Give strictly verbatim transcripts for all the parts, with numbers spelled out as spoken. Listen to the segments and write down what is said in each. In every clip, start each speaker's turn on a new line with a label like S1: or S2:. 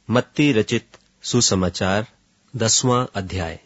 S1: मत्ती रचित सुसमाचार दसवां अध्याय।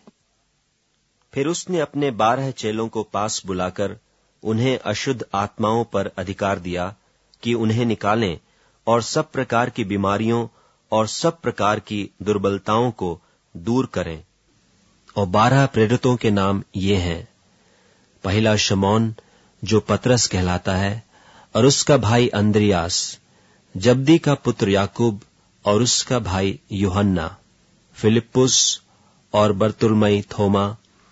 S1: फिर उसने अपने बारह चेलों को पास बुलाकर उन्हें अशुद्ध आत्माओं पर अधिकार दिया कि उन्हें निकालें और सब प्रकार की बीमारियों और सब प्रकार की दुर्बलताओं को दूर करें। और बारह प्रेरितों के नाम ये हैं: पहला शमौन जो पतरस कहलाता है, और उसका भाई अंद्रियास, जब्दी का पुत्र याकूब और उसका भाई यूहन्ना, फिलिप्पुस और बरतुल्मै, थोमा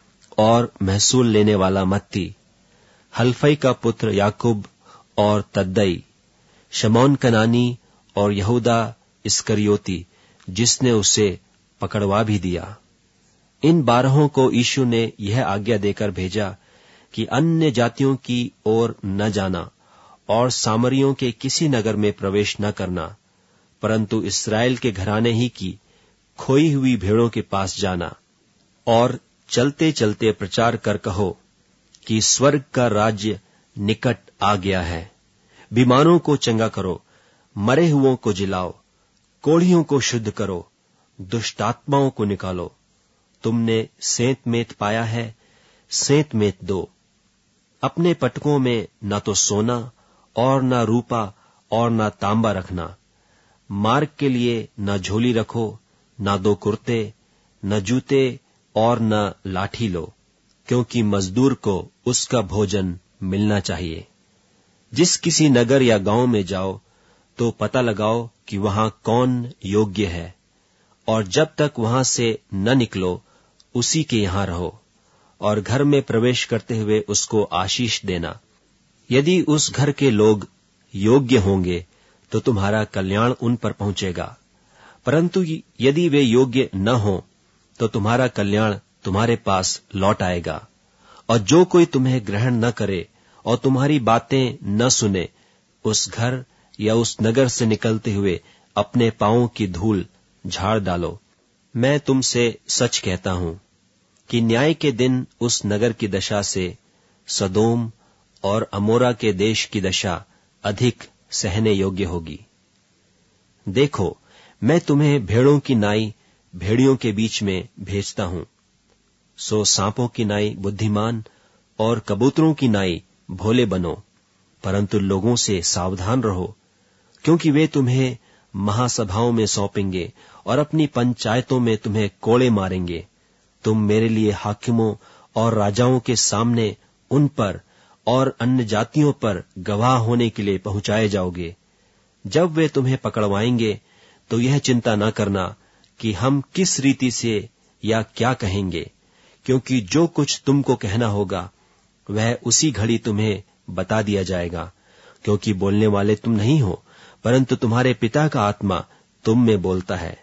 S1: और महसूल लेने वाला मत्ती, हल्फई का पुत्र याकूब और तद्दई, शमौन कनानी और यहूदा इस्करियोती जिसने उसे पकड़वा भी दिया। इन बारहों को यीशु ने यह आज्ञा देकर भेजा कि अन्य जातियों की ओर न जाना और सामरियों के किसी नगर में प्रवेश न करना, परंतु इस्राएल के घराने ही की खोई हुई भेड़ों के पास जाना। और चलते चलते प्रचार कर कहो कि स्वर्ग का राज्य निकट आ गया है। बीमारों को चंगा करो, मरे हुओं को जिलाओ, कोढ़ियों को शुद्ध करो, दुष्टात्माओं को निकालो। तुमने सेंत मेत पाया है, सेंत मेत दो। अपने पटकों में न तो सोना और न रूपा और न तांबा रखना। मार्ग के लिए न झोली रखो, न दो कुर्ते, न जूते और न लाठी लो, क्योंकि मजदूर को उसका भोजन मिलना चाहिए। जिस किसी नगर या गांव में जाओ तो पता लगाओ कि वहां कौन योग्य है, और जब तक वहां से न निकलो उसी के यहां रहो, और घर में प्रवेश करते हुए उसको आशीष देना। यदि उस घर के लोग योग्य होंगे तो तुम्हारा कल्याण उन पर पहुंचेगा, परंतु यदि वे योग्य न हो तो तुम्हारा कल्याण तुम्हारे पास लौट आएगा। और जो कोई तुम्हें ग्रहण न करे और तुम्हारी बातें न सुने, उस घर या उस नगर से निकलते हुए अपने पांवों की धूल झाड़ डालो। मैं तुमसे सच कहता हूं कि न्याय के दिन उस नगर की दशा से सदोम और अमोरा के देश की दशा अधिक सहने योग्य होगी। देखो, मैं तुम्हें भेड़ों की नाई भेड़ियों के बीच में भेजता हूं। सो सांपों की नाई बुद्धिमान और कबूतरों की नाई भोले बनो, परंतु लोगों से सावधान रहो, क्योंकि वे तुम्हें महासभाओं में सौंपेंगे और अपनी पंचायतों में तुम्हें कोड़े मारेंगे। तुम मेरे लिए हाकिमों और राजाओं के सामने उन पर और अन्य जातियों पर गवाह होने के लिए पहुंचाए जाओगे। जब वे तुम्हें पकड़वाएंगे तो यह चिंता न करना कि हम किस रीति से या क्या कहेंगे, क्योंकि जो कुछ तुमको कहना होगा वह उसी घड़ी तुम्हें बता दिया जाएगा, क्योंकि बोलने वाले तुम नहीं हो, परंतु तुम्हारे पिता का आत्मा तुम में बोलता है।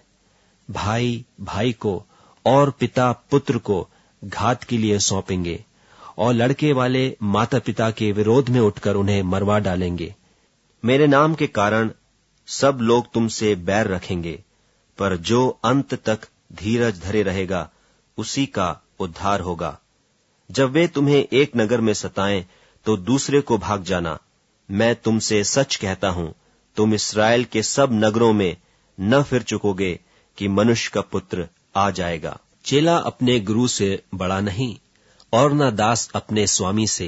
S1: भाई भाई को और पिता पुत्र को घात के लिए सौंपेंगे, और लड़के वाले माता पिता के विरोध में उठकर उन्हें मरवा डालेंगे। मेरे नाम के कारण सब लोग तुमसे बैर रखेंगे, पर जो अंत तक धीरज धरे रहेगा उसी का उद्धार होगा। जब वे तुम्हें एक नगर में सताएं तो दूसरे को भाग जाना। मैं तुमसे सच कहता हूं, तुम इस्राएल के सब नगरों में न फिर चुकोगे कि मनुष्य का पुत्र आ जाएगा। चेला अपने गुरु से बड़ा नहीं, और न दास अपने स्वामी से।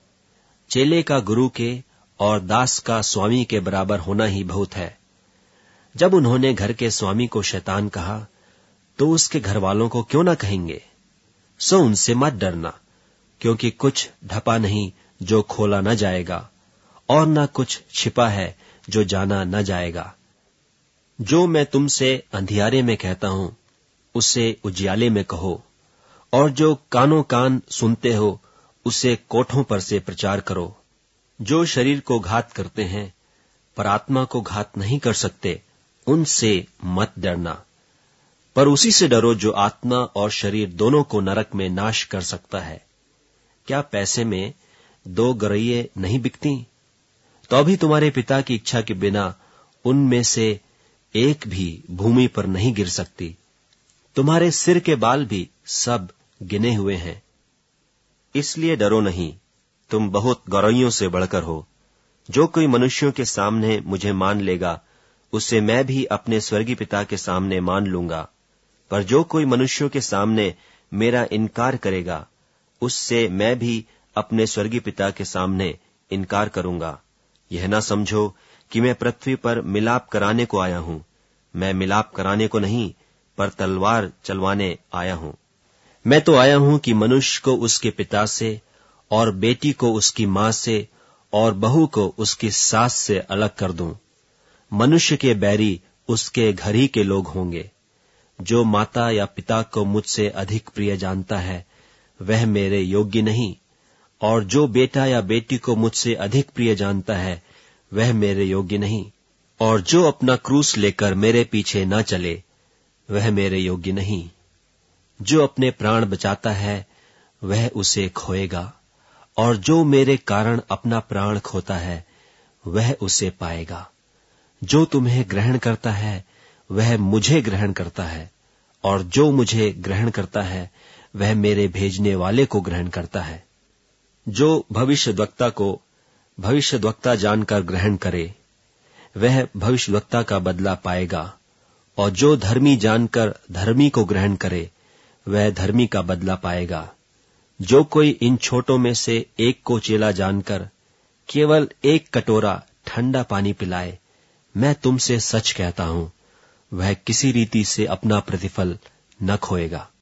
S1: चेले का गुरु के और दास का स्वामी के बराबर होना ही बहुत है। जब उन्होंने घर के स्वामी को शैतान कहा तो उसके घर वालों को क्यों न कहेंगे? सो उनसे मत डरना, क्योंकि कुछ ढपा नहीं जो खोला न जाएगा, और न कुछ छिपा है जो जाना न जाएगा। जो मैं तुमसे अंधियारे में कहता हूं उसे उजियाले में कहो, और जो कानों कान सुनते हो उसे कोठों पर से प्रचार करो। जो शरीर को घात करते हैं पर आत्मा को घात नहीं कर सकते, उनसे मत डरना, पर उसी से डरो जो आत्मा और शरीर दोनों को नरक में नाश कर सकता है। क्या पैसे में दो गरइये नहीं बिकती? तो अभी तुम्हारे पिता की इच्छा के बिना उनमें से एक भी भूमि पर नहीं गिर सकती। तुम्हारे सिर के बाल भी सब गिने हुए हैं। इसलिए डरो नहीं, तुम बहुत गौरइयों से बढ़कर हो। जो कोई मनुष्यों के सामने मुझे मान लेगा उसे मैं भी अपने स्वर्गीय पिता के सामने मान लूंगा। पर जो कोई मनुष्यों के सामने मेरा इनकार करेगा, उससे मैं भी अपने स्वर्गीय पिता के सामने इनकार करूंगा। यह ना समझो कि मैं पृथ्वी पर मिलाप कराने को आया हूं। मैं मिलाप कराने को नहीं, पर तलवार चलवाने आया हूं। मैं तो आया हूं कि मनुष्य को उसके पिता से, और बेटी को उसकी मां से, और बहू को उसकी सास से अलग कर दूं। मनुष्य के बैरी उसके घर ही के लोग होंगे। जो माता या पिता को मुझसे अधिक प्रिय जानता है, वह मेरे योग्य नहीं, और जो बेटा या बेटी को मुझसे अधिक प्रिय जानता है, वह मेरे योग्य नहीं, और जो अपना क्रूस लेकर मेरे पीछे न चले, वह मेरे योग्य नहीं। जो अपने प्राण बचाता है, वह उसे खोएगा, और जो मेरे कारण अपना प्राण खोता है, वह उसे पाएगा। जो तुम्हें ग्रहण करता है, वह मुझे ग्रहण करता है, और जो मुझे ग्रहण करता है, वह मेरे भेजने वाले को ग्रहण करता है। जो भविष्यद्वक्ता को भविष्यद्वक्ता जानकर ग्रहण करे, वह भविष्यद्वक्ता का बदला पाएगा, और जो धर्मी जानकर धर्मी को ग्रहण करे, वह धर्मी का बदला पाएगा। जो कोई इन छोटों में से एक को चेला जानकर केवल एक कटोरा ठंडा पानी पिलाए, मैं तुमसे सच कहता हूं, वह किसी रीति से अपना प्रतिफल न खोएगा।